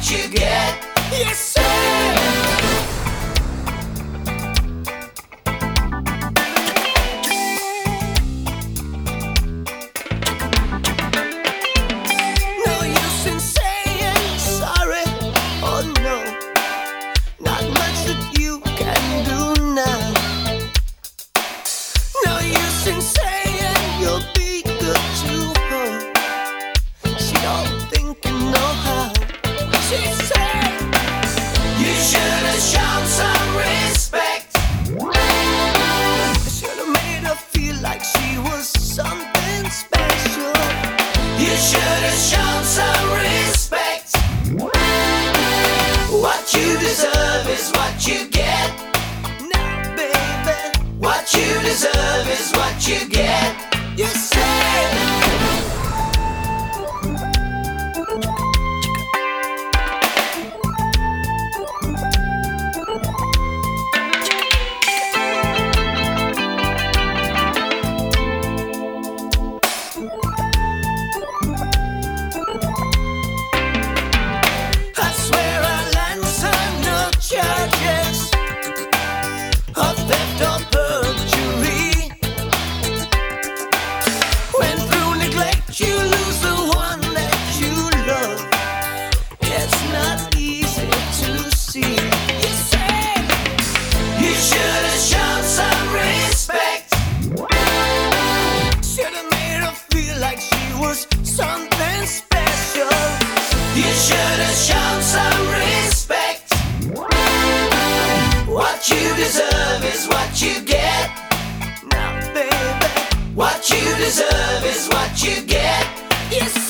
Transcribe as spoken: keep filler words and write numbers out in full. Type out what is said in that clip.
what you get. Yes, sir. What you deserve is what you get. Now, baby, what you deserve is what you get. You say. Something special. You should have shown some respect. What you deserve is what you get. Now, baby, what you deserve is what you get. Yes.